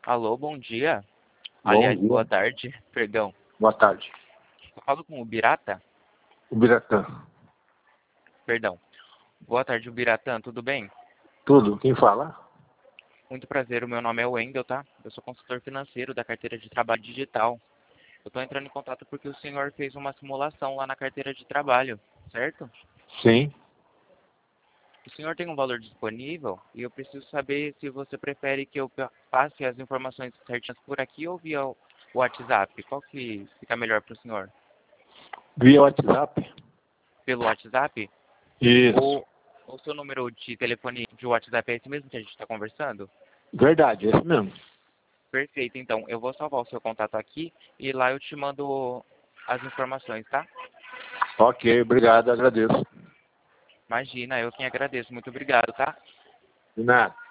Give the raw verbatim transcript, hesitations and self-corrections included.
Alô, bom dia. Bom Aliás, boa dia. tarde, perdão. Boa tarde. Eu falo com o Birata? O Biratã. Perdão. Boa tarde, Biratã, tudo bem? Tudo. Quem fala? Muito prazer, o meu nome é Wendel, tá? Eu sou consultor financeiro da carteira de trabalho digital. Eu tô entrando em contato porque o senhor fez uma simulação lá na carteira de trabalho, certo? Sim. O senhor tem um valor disponível e eu preciso saber se você prefere que eu pa- passe as informações certinhas por aqui ou via o WhatsApp. Qual que fica melhor para o senhor? Via WhatsApp? Pelo WhatsApp? Isso. Ou o seu número de telefone de WhatsApp é esse mesmo que a gente está conversando? Verdade, esse mesmo. Perfeito, então eu vou salvar o seu contato aqui e lá eu te mando as informações, tá? Ok, obrigado, agradeço. Imagina, eu quem agradeço. Muito obrigado, tá? De nada.